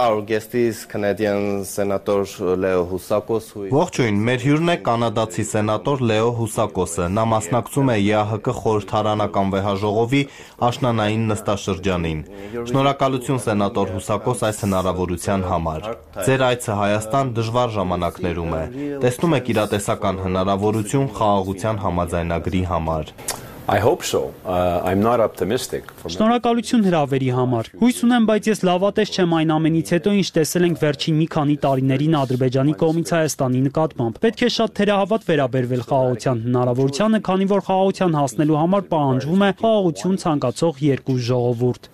our guest is Canadian Senator Leo Housakos. Ողջույն, մեր հյուրն է կանադացի սենատոր Լեո Հուսակոսը։ Նա մասնակցում է ԵԱՀԿ խորհրդարանական վեհաժողովի աշնանային նստաշրջանին։ Շնորհակալություն սենատոր Հուսակոս այս հնարավորության համար։ Ձեր այցը Հայաստան դժվար ժամանակներում է։ Տեսնում եք իրատեսական հնարավորություն խաղաղության համաձայնագրի համար։ I hope so. I'm not optimistic. Շնորհակալություն հրավերի համար։ Հույս ունեմ, բայց ես լավատես չեմ այն ամենից հետո, ինչ տեսել ենք վերջին մի քանի տարիներին Ադրբեջանի կողմից Հայաստանի նկատմամբ։ Պետք է շատ թերահավատ վերաբերվել խաղաղության հնարավորությանը, քանի որ խաղաղության հասնելու համար պահանջվում է խաղաղություն ցանկացող երկու ժողովուրդ։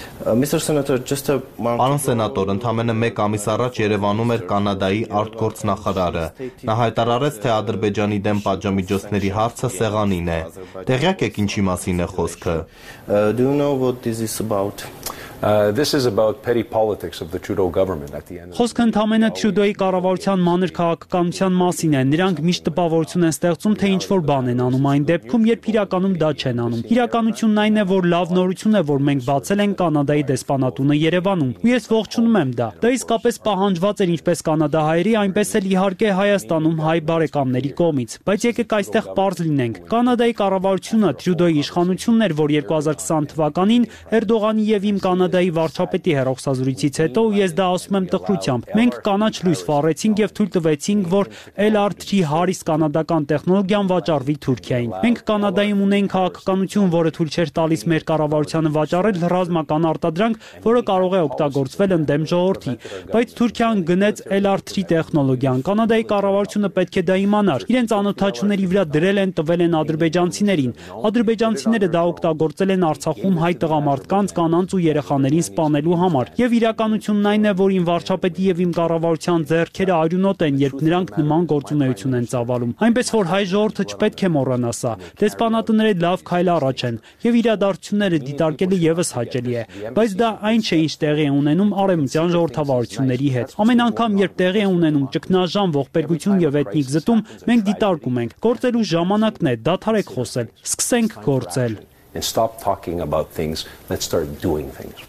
Mr. Senator, Պարոն սենատոր, ընդամենը մեկ ամիս առաջ Երևանում էր Կանադայի արտգործնախարարը։ Նա հայտարարեց, թե Ադրբեջանի դեմ պատժամիջոցների հարցը սեղանին է։ Տեղյակ եք ինչի մասին է խոսքը։ do you know what this is about? This is about petty politics of the Trudeau government at the end. Խոսքը ընդամենը Տրյուդոյի կառավարության մանր քաղաքականության մասին է։ Նրանք միշտ տպավորություն են ստեղծում, թե ինչ-որ բան են անում այն դեպքում, երբ իրականում դա չեն անում։ Իրականությունն այն է, որ լավ նորություն է, որ մենք բացել ենք Կանադայի դեսպանատունը Երևանում։ Ու ես ողջունում եմ դա։ Դա իսկապես պահանջված էր ինչպես կանադահայերի, այնպես էլ իհարկե Հայաստանում հայ բարեկամների կողմից։ Բայց եկեք այստեղ պարզ լինենք։ Կանադայի կառավարությունը Տրյուդոյի իշխանությունն էր, որ 2020 թվականին Էրդողանի եւ իմ Կանադայի վարչապետի հեռախոսազրույցից հետո, ու ես դա ասում եմ տխրությամբ, մենք կանաչ լույս վառեցինք եւ թույլ տվեցինք, որ LR3 Harris կանադական տեխնոլոգիան վաճառվի Թուրքիային։ Մենք Կանադայում ունենք քաղաքականություն, որը թույլ չէր տալիս մեր կառավարությանը վաճառել ռազմական արտադրանք, որը կարող է օգտագործվել ընդդեմ ժողովրդի։ Բայց Թուրքիան գնեց LR3 տեխնոլոգիան։ Կանադայի կառավարությունը պետք է դա իմանար։ Իրենց անօթաչուների վրա դրել են, տվել են ադրբեջանցիներին։ Ադրբեջանցիները դա օգտագործել են Արցախում հայ տղամարդկանց, կանանց ու երեխաներին սպանելու համար։ Եվ իրականությունն այն է, որ իմ վարչապետի եւ իմ կառավարության ձեռքերը արյունոտ են, երբ նրանք նման գործունեություն են ծավալում։ Այնպես որ հայ ժողովուրդը չպետք է մոռանա սա։ Դեսպանատները լավ քայլ առաջ են եւ իրադարձությունները դիտարկելը եւս հաճելի է, բայց դա այն չէ, ինչ տեղի է ունենում արևմտյան ժողովրդավարությունների հետ։ Ամեն անգամ, երբ տեղի է ունենում ճգնաժամ, ողբերգություն եւ էթնիկ զտում, մենք դիտարկում ենք։ Գործելու ժամանակն է, դադարեք խոսել, սկսենք գործել։ And stop talking about things, let's start doing things.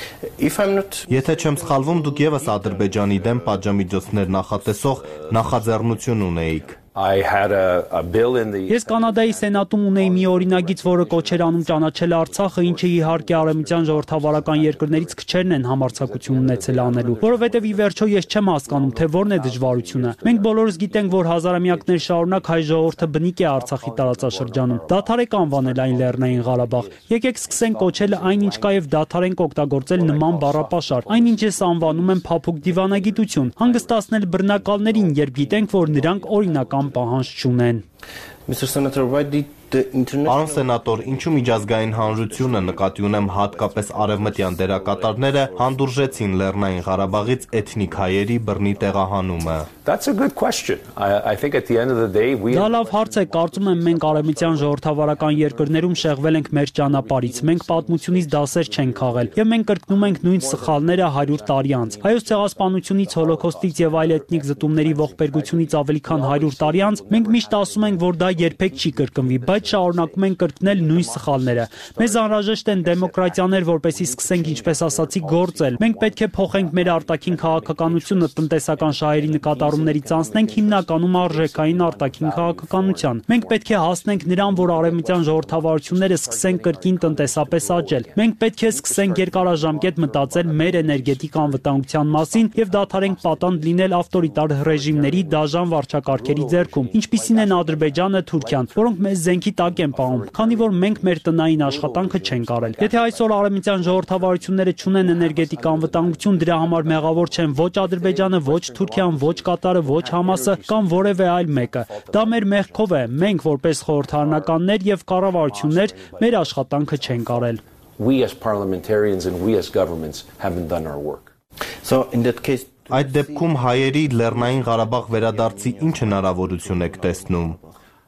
Եթե չեմ սխալվում, դուք եւս Ադրբեջանի դեմ պատժամիջոցներ նախատեսող նախաձեռնություն ունեիք։ I had a bill in the Ես Կանադայի սենատում ունեի մի օրինագիծ, որը կոչեր անում ճանաչել Արցախը, ինչը իհարկե արևմտյան ժողովրդավարական երկրներից քչերն են համարձակություն ունեցել անելու, որովհետև ի վերջո ես չեմ հասկանում, թե որն է դժվարությունը։ Մենք բոլորս գիտենք, որ հազարամյակներ շարունակ հայ ժողովուրդը բնիկ է Արցախի տարածաշրջանում։ Դադարեք անվանել այն Լեռնային Ղարաբաղ։ Եկեք սկսենք կոչել այն, ինչ կա, եւ դադարենք օգտագործել նման բառապաշար։ Այն, ինչ ես անվանում եմ փափուկ դիվանագիտություն, հանգստացնել բռնակալներին, երբ գիտենք, որ նրանք օրինական պահանջ չունեն։ Mr. Senator, why did the international... Պարոն սենատոր, ինչու միջազգային հանրությունը, նկատի ունեմ հատկապես արևմտյան դերակատարները, հանդուրժեցին Լեռնային Ղարաբաղից էթնիկ հայերի բռնի տեղահանումը։ That's a good question. I think at the end of the day we Դա լավ հարց է, կարծում եմ մենք արևմտյան ժողովրդավարական երկրներում շեղվել ենք մեր ճանապարհից։ Մենք պատմությունից դասեր չենք քաղել, եւ մենք կրկնում ենք նույն սխալները 100 տարի անց։ Հայոց ցեղասպանությունից, հոլոկոստից եւ այլ էթնիկ զտումների ողբերգությունից ավելի քան 100 տարի անց մենք միշտ ասում ենք, որ դա երբեք չի կրկնվի, բայց շարունակում են կրկնել նույն սխալները։ Մեզ անհրաժեշտ են դեմոկրատիաներ, որպեսզի սկսենք, ինչպես ասացի, գործել։ Մենք պետք է փոխենք մեր արտաքին քաղաքականությունը տնտեսական շահերի նկատառումներից անցնենք հիմնականում արժեքային արտաքին քաղաքականության։ Մենք պետք է հասնենք նրան, որ արևմտյան ժողովրդավարությունները սկսեն կրկին տնտեսապես աճել։ Մենք պետք է սկսենք երկարաժամկետ մտածել մեր էներգետիկ անվտանգության մասին եւ դադարենք պատանդ լինել ավտորիտար ռեժիմների դաժան վարչակարգերի ձեռքում, ինչպիսին են Ադրբեջանը, Թուրքիան, որոնք մեզ զենքի տակ են պահում, քանի որ մենք մեր տնային աշխատանքը չենք արել։ Եթե այսօր արևմտյան ժողովրդավարությունները չունեն էներգետիկ անվտանգություն, դրա համար մեղավոր չեն ոչ Ադրբեջանը, ոչ Թուրքիան, ոչ Կատարը, ոչ Համասը կամ որևէ այլ մեկը։ Դա մեր մեղքով է։ Մենք որպես խորհրդարանականներ եւ կառավարություններ մեր աշխատանքը չենք արել։ We as parliamentarians and we as governments haven't done our work. So in that case, Այդ դեպքում հայերի Լեռնային Ղարաբաղ վերադարձի ինչ հնարավորություն եք տեսնում։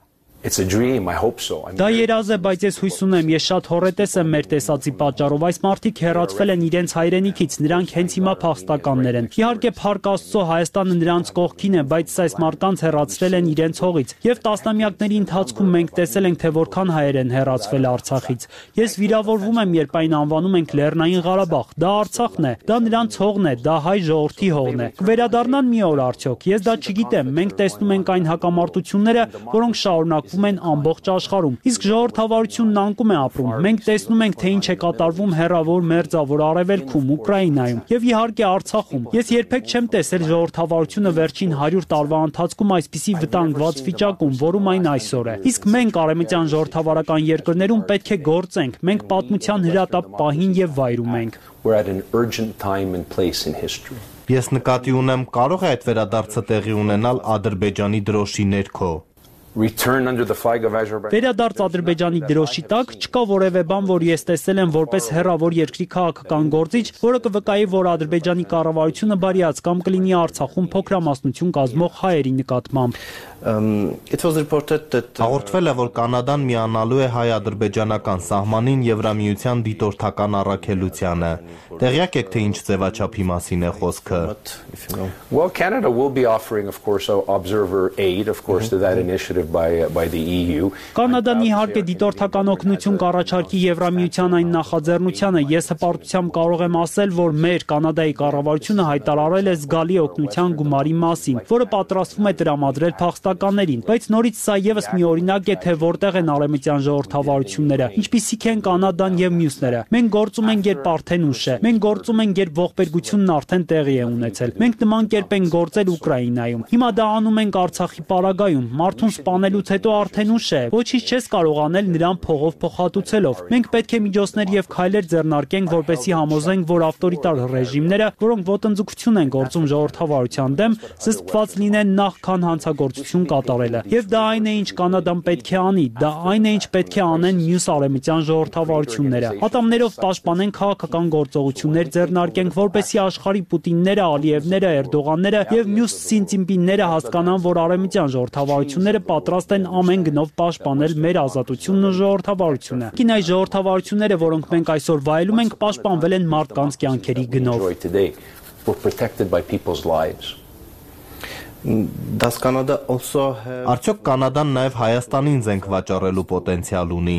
It's a dream, I hope so. Դա երազ է, բայց ես հույս ունեմ, ես շատ հոռետես եմ մեր տեսածի պատճառով։ Այս մարդիկ հեռացվել են իրենց հայրենիքից, նրանք հենց հիմա փախստականներ են։ Իհարկե, փառք Աստծո, Հայաստանը նրանց կողքին է, բայց այս մարդկանց հեռացրել են իրենց հողից։ Եվ տասնամյակների ընթացքում մենք տեսել ենք, թե որքան հայեր են հեռացվել Արցախից։ Ես վիրավորվում եմ, երբ այն անվանում ենք Լեռնային Ղարաբաղ։ Դա Արցախն է, դա նրանց հողն է, դա հայ ժողովրդի հողն է։ Կվերադառնան մի օր արդյոք։ Ես դա չգիտեմ։ Մենք տեսնում ենք այն հակամարտությունները, որոնք շարունակվում են ամբողջ աշխարհում։ Իսկ ժողովրդավարությունն անկում է ապրում։ Մենք տեսնում ենք, թե ինչ է կատարվում հեռավոր մերձավոր արևելքում, Ուկրաինայում եւ իհարկե Արցախում։ Ես երբեք չեմ տեսել ժողովրդավարությունը վերջին 100 տարվա ընթացքում այսպիսի վտանգված վիճակում, որում այն այսօր է։ Իսկ մենք արևմտյան ժողովրդավարական երկրներում պետք է գործենք։ Մենք պատմության հրատապ պահին եւ վայրում ենք։ We're at an urgent time and place in history. Ես նկատի ունեմ, կարող է այդ վերադարձը տեղի ունենալ Ադրբեջանի դրոշի ներքո։ Return under the flag of Azerbaijan. Վերադարձ Ադրբեջանի դրոշի տակ չկա որևէ բան, որ ես տեսել եմ որպես հեռավոր երկրի քաղաքական գործիչ, որը կվկայի, որ Ադրբեջանի կառավարությունը բարիաց կամ կլինի Արցախում փոքրամասնություն կազմող հայերի նկատմամբ։ It was reported that Հաղորդվել է, որ Կանադան միանալու է հայ-ադրբեջանական սահմանին Եվրամիության դիտորդական առաքելությանը։ Տեղյակ եք, թե ինչ ձևաչափի մասին է խոսքը։ Well, Canada will be offering, of course, observer aid, of course, to that initiative by the EU. Կանադան իհարկե դիտորդական օգնություն կառաջարկի Եվրամիության այն նախաձեռնությանը։ Ես հպարտությամբ կարող եմ ասել, որ մեր Կանադայի կառավարությունը հայտարարել է զգալի օգնության գումարի մասին, որը պատրաստվում է տրամադրել փախստականներին, բայց նորից սա եւս մի օրինակ է, թե որտեղ են արևմտյան ժողովրդավարությունները, ինչպիսիք են Կանադան եւ մյուսները։ Մենք գործում ենք, երբ արդեն ուշ է։ Մենք գործում ենք, երբ ողբերգությունն արդեն տեղի է ունեցել։ Մենք նման կերպ ենք գործել Ուկրաինայում։ Հիմա դա անում ենք Արցախի պարագայում։ Մարդուն սպանելուց հետո արդեն ուշ է։ Ոչինչ չես կարող անել նրան փողով փոխհատուցելով։ Մենք պետք է միջոցներ եւ քայլեր ձեռնարկենք, որպեսզի համոզենք, որ ավտորիտար ռեժիմները, որոնք ոտնձգություն են գործում ժողովրդավարության դեմ, զսպված լինեն նախքան հանցագործություն կատարելը։ Եվ դա այն է, ինչ Կանադան պետք է անի, դա այն է, ինչ պետք է անեն մյուս արևմտյան ժողովրդավարությունները։ Ատամներով պաշտպանեն քաղաքական գործողություններ ձեռնարկենք, որպեսզի աշխարհի Պուտինները, Ալիևները, Էրդողանները եւ մյուս Սինծինպինները հասկանան, որ արևմտյան ժողովրդավարությունները պատրաստ են ամեն գնով պաշտպանել մեր ազատությունն ու ժողովրդավարությունը։ Կին այս ժողովրդավարությունները, որոնք մենք այսօր վայելում ենք, պաշտպանվել են մարդկանց կյանքերի գնով։ Were protected by people's lives. does Canada also have Արդյոք Կանադան նաև Հայաստանին զենք վաճառելու պոտենցիալ ունի։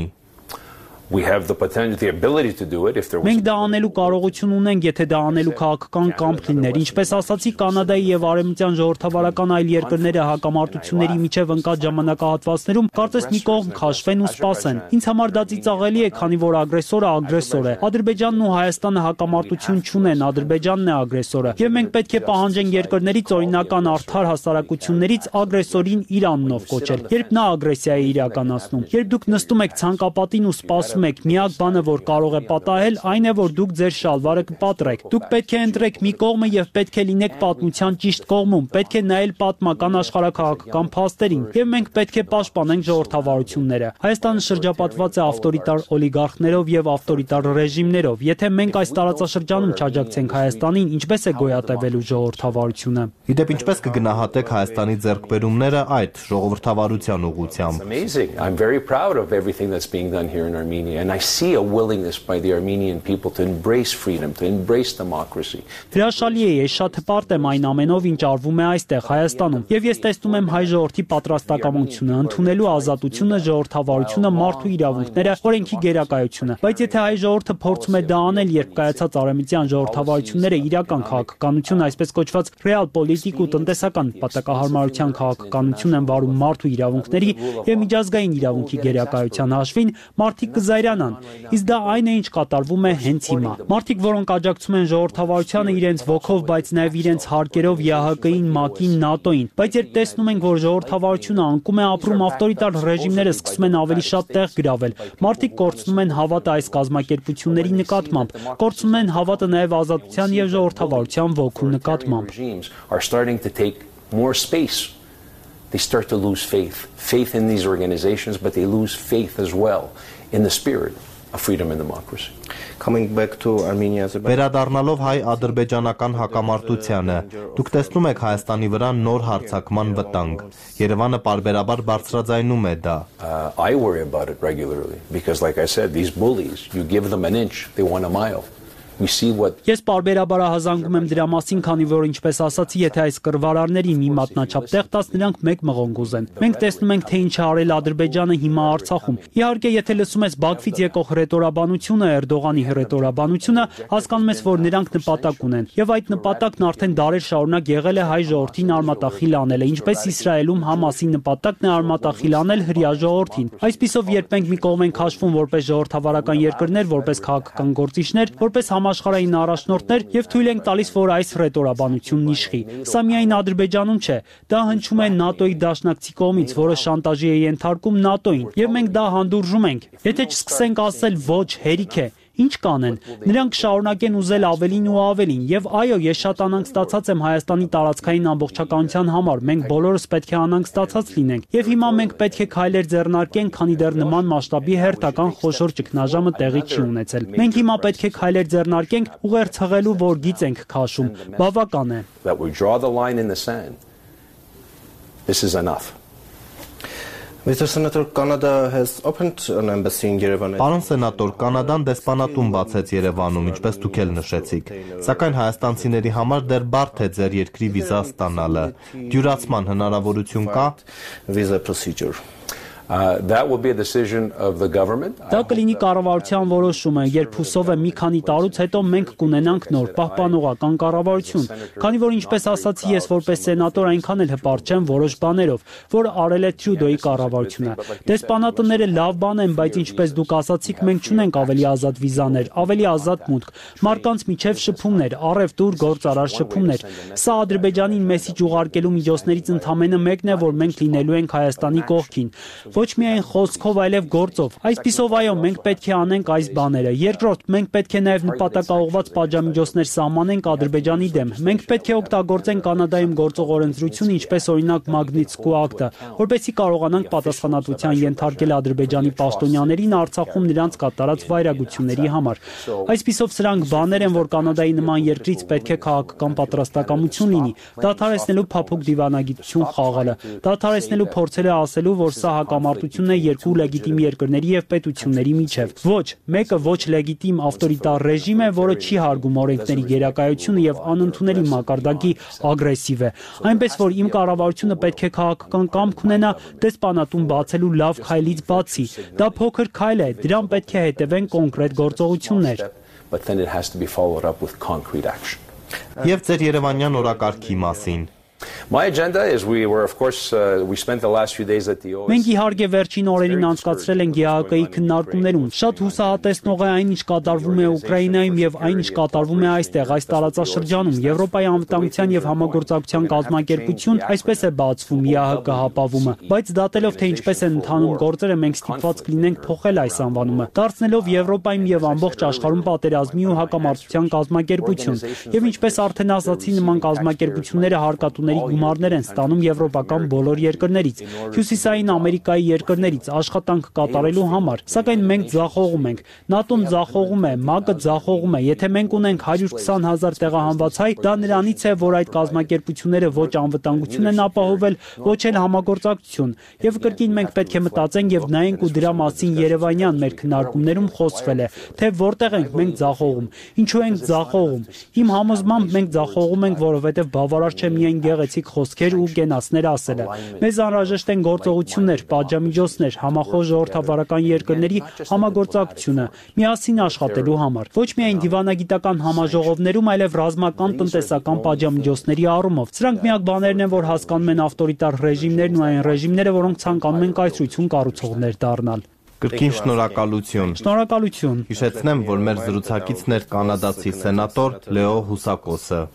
We have the potential, the ability to do it if there was. Մենք դա անելու կարողություն ունենք, եթե դա անելու քաղաքական կամք լիներ։ Ինչպես ասացի, Կանադայի եւ արևմտյան ժողովրդավարական այլ երկրները հակամարտությունների միջև ընկած ժամանակահատվածներում կարծես մի կողմ քաշվեն ու սպասեն։ Ինձ համար դա ծիծաղելի է, քանի որ ագրեսորը ագրեսոր է։ Ադրբեջանն ու Հայաստանը հակամարտություն չունեն, Ադրբեջանն է ագրեսորը։ Եվ մենք պետք է պահանջենք երկրներից օրինական արդար հասարակություններից ագրեսորին իր անունով կոչել, երբ նա ագրեսիա է իրականացնում։ Երբ դուք նստում եք ցանկապատին ու սպասում եք, միակ բանը, որ կարող է պատահել, այն է, որ դուք ձեր շալվարը կպատրեք։ Դուք պետք է ընտրեք մի կողմը եւ պետք է լինեք պատմության ճիշտ կողմում։ Պետք է նայել պատմական աշխարհակաղակական փաստերին եւ մենք պետք է պաշտպանենք ժողովրդավարությունները։ Հայաստանը շրջապատված է ավտորիտար օլիգարխներով եւ ավտորիտար ռեժիմներով։ Եթե մենք այս տարածաշրջանում չաջակցենք Հայաստանին, ինչպես է գոյատևելու ժողովրդավարությունը։ Իդեպ ինչպես կգնահատեք Հայաստանի ձեռքբերումները այդ ժողովրդավարության ուղղությամբ։ Amazing. I'm very proud of everything that's being done here in Armenia, and I see a willingness by the Armenian people to embrace freedom, to embrace democracy. Հրաշալի է, ես շատ հպարտ եմ այն ամենով, ինչ արվում է այստեղ Հայաստանում, եւ ես տեսնում եմ հայ ժողովրդի պատրաստակամությունը, ընդունելու ազատությունը, ժողովրդավարությունը, մարդու իրավունքները, օրենքի գերակայությունը։ Բայց եթե հայ ժողովուրդը փորձում է դա անել, երբ կայացած արևմտյան ժողովրդավարությունները իրական քաղաքականություն, այսպես կոչված ռեալ պոլիտիկ ու տնտեսական պատակահարմարության քաղաքականություն են վարում մարդու իրավունքների եւ միջազգային իրավունքի գերակայության հաշվին, մարդիկ կզայրանան։ Իսկ դա այն է, ինչ կատարվում է հենց հիմա։ Մարդիկ, որոնք աջակցում են ժողովրդավարությանը իրենց ոգով, բայց նաև իրենց հարկերով ԵԱՀԿ-ին, ՄԱԿ-ին, ՆԱՏՕ-ին, բայց երբ տեսնում ենք, որ ժողովրդավարությունը անկում է ապրում, ավտորիտար ռեժիմները սկսում են ավելի շատ տեղ գրավել։ Մարդիկ կորցնում են հավատը այս կազմակերպությունների նկատմամբ, կորցնում են հավատը նաև ազատության եւ ժողովրդավարության ոգու նկատմամբ։ Are starting to take more space. They start to lose faith in these organizations, but they lose faith as well in the spirit. a freedom and democracy. Coming back to Armenia, Վերադառնալով հայ-ադրբեջանական հակամարտությանը, դուք տեսնում եք Հայաստանի վրա նոր հարձակման վտանգ։ Երևանը պարբերաբար բարձրաձայնում է դա։ I worry about it regularly because, like I said, these bullies, you give them an inch, they want a mile. We see what. Ես պարբերաբար հազանգում եմ դրա մասին, քանի որ ինչպես ասացի, եթե այս կռվարարներին մի մատնաչափ տեղ տաս, նրանք մեկ մղոն կուզեն։ Մենք տեսնում ենք, թե ինչ է արել Ադրբեջանը հիմա Արցախում։ Իհարկե, եթե լսում ես Բաքվից եկող հռետորաբանությունը, Էրդողանի հռետորաբանությունը, հասկանում ես, որ նրանք նպատակ ունեն։ Եվ այդ նպատակն արդեն դարեր շարունակ եղել է հայ ժողովրդին արմատախիլ անելը, ինչպես Իսրայելում Համասի նպատակն է արմատախիլ անել հրեա ժողովրդին։ Այսպիսով, երբ մենք մի կողմ ենք հաշվում որպես ժողովրդավարական երկրներ, որպես քաղաքական գործիչներ, որպես համաշխարհային առաջնորդներ եւ թույլ ենք տալիս, որ այս հռետորաբանությունն իշխի։ Սա միայն Ադրբեջանում չէ, դա հնչում է ՆԱՏՕ-ի դաշնակցի կողմից, որը շանտաժի է ենթարկում ՆԱՏՕ-ին, եւ մենք դա հանդուրժում ենք։ Եթե չսկսենք ասել ոչ, հերիք է, ինչ կանեն։ Նրանք շարունակեն ուզել ավելին ու ավելին, եւ այո, ես շատ անհանգ ստացած եմ Հայաստանի տարածքային ամբողջականության համար։ Մենք բոլորս պետք է անհանգ ստացած լինենք։ Եվ հիմա մենք պետք է քայլեր ձեռնարկենք, քանի դեռ նման մասշտաբի հերթական խոշոր ճգնաժամը տեղի չի ունեցել։ Մենք հիմա պետք է քայլեր ձեռնարկենք ուղերձ հղելու, որ գիծ ենք քաշում։ Բավական է։ That we draw the line in the sand. This is enough. Mr. Senator, Canada has opened an embassy in Yerevan. Պարոն սենատոր, Կանադան դեսպանատուն բացեց Երևանում, ինչպես դուք էլ նշեցիք։ Սակայն հայաստանցիների համար դեռ բարդ է ձեր երկրի վիզա ստանալը։ Դյուրացման հնարավորություն կա։ Visa procedure. That will be a decision of the government. Դա կլինի կառավարության որոշումը, երբ հուսով եմ մի քանի տարուց հետո մենք կունենանք նոր պահպանողական կառավարություն, քանի որ ինչպես ասացի ես որպես սենատոր այնքան էլ հպարտ չեմ որոշ բաներով, որ արել է Տրյուդոյի կառավարությունը։ Դեսպանատները լավ բան են, բայց ինչպես դուք ասացիք, մենք չունենք ավելի ազատ վիզաներ, ավելի ազատ մուտք, մարդկանց միջև շփումներ, առևտուր, գործարար շփումներ։ Սա Ադրբեջանին մեսիջ ուղարկելու միջոցներից ընդամենը մեկն է, որ մենք լինելու ենք Հայաստանի կողքին։ Ոչ միայն խոսքով, այլև գործով։ Այսպիսով, այո, մենք պետք է անենք այս բաները։ Երկրորդ, մենք պետք է նաև նպատակաուղղված պատժամիջոցներ սահմանենք Ադրբեջանի դեմ։ Մենք պետք է օգտագործենք Կանադայում գործող օրենսդրություն, ինչպես օրինակ Մագնիտսկու ակտը, որպեսզի կարողանանք պատասխանատվության ենթարկել Ադրբեջանի պաշտոնյաներին Արցախում նրանց կատարած վայրագությունների համար։ Այսպիսով, սրանք բաներ են, որ Կանադայի նման երկրից պետք է քաղաքական պատրաստակամություն լինի, դադարեցնելու փափուկ դիվանագիտություն խաղալը, դադարեցնելու փորձերը ասելու, որ սա հակամարտությունն է երկու լեգիտիմ երկրների եւ պետությունների միջև։ Ոչ, մեկը ոչ լեգիտիմ ավտորիտար ռեժիմ է, որը չի հարգում օրենքների գերակայությունը եւ անընդունելի մակարդակի ագրեսիվ է։ Այնպես որ իմ կառավարությունը պետք է քաղաքական կամք ունենա դեսպանատուն բացելու լավ քայլից բացի։ Դա փոքր քայլ է, դրան պետք է հետևեն կոնկրետ գործողություններ։ But then it has to be followed up with concrete action. Եվ ձեր Երևանյան օրակարգի մասին։ My agenda is we spent the last few days at the OSCE. Մենք իհարկե վերջին օրերին անցկացրել ենք ԵԱՀԿ-ի քննարկումներում։ Շատ հուսահատեցնող է այն, ինչ կատարվում է Ուկրաինայում եւ այն, ինչ կատարվում է այստեղ, այս տարածաշրջանում։ Եվրոպայի անվտանգության եւ համագործակցության կազմակերպություն այսպես է բացվում ԵԱՀԿ հապավումը, բայց դատելով թե ինչպես են ընթանում գործերը, մենք ստիպված կլինենք փոխել այս անվանումը, դարձնելով Եվրոպայում եւ ամբողջ աշխարհում պատերազմի ու հակամարտության կազմակերպություն։ Եվ ինչպես արդեն ասացի, նման կազմակերպությունները հարկատուների գումարներ են ստանում եվրոպական բոլոր երկրներից, հյուսիսային Ամերիկայի երկրներից աշխատանք կատարելու համար, սակայն մենք ձախողում ենք։ ՆԱՏՕ-ն ձախողում է, ՄԱԿ-ը ձախողում է։ Եթե մենք ունենք 120,000 տեղահանված հայ, դա նրանից է, որ այդ կազմակերպությունները ոչ անվտանգություն են ապահովել, ոչ էլ համագործակցություն։ Եվ կրկին մենք պետք է մտածենք եւ նայենք ու դրա մասին Երևանյան մեր քննարկումներում խոսվել է, թե որտեղ ենք մենք ձախողում, ինչու ենք ձախողում։ Իմ համոզմամբ մենք ձախողում ենք, որովհետեւ բավարար չէ միայն գեղեցիկ խոսքեր ու կենացներ ասելը։ Մեզ անհրաժեշտ են գործողություններ, պատժամիջոցներ, համախոհ ժողովրդավարական երկրների համագործակցությունը, միասին աշխատելու համար։ Ոչ միայն դիվանագիտական համաժողովներում, այլև ռազմական տնտեսական պատժամիջոցների առումով։ Սրանք միակ բաներն են, որ հասկանում են ավտորիտար ռեժիմներն ու այն ռեժիմները, որոնք ցանկանում են կայսրություն կառուցողներ դառնալ։ Կրկին շնորհակալություն։ Շնորհակալություն։ Հիշեցնեմ, որ մեր զրուցակիցն էր կանադացի սենատոր Լեո Հուսակոսը։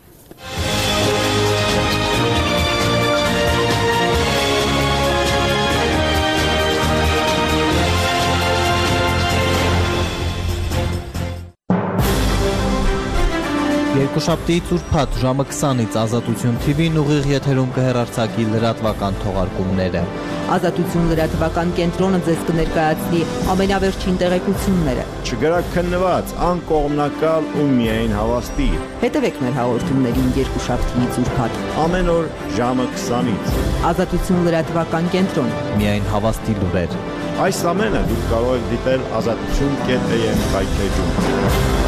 Երեքշաբթի ծուրփաթ ժամը 20-ից Ազատություն TV-ն ուղիղ եթերում կհեռարձակի լրատվական թողարկումները։ Ազատություն լրատվական կենտրոնը ձեզ կներկայացնի ամենավերջին տեղեկությունները։ Չգրաքննված, անկողմնակալ ու միայն հավաստի։ Հետևեք մեր հաղորդումներին երկուշաբթիից ուրբաթ։ Ամեն օր ժամը 20-ից։ Ազատություն լրատվական կենտրոն։ Միայն հավաստի լուրեր։ Այս ամենը դուք կարող եք դիտել ազատություն.am կայքեջում։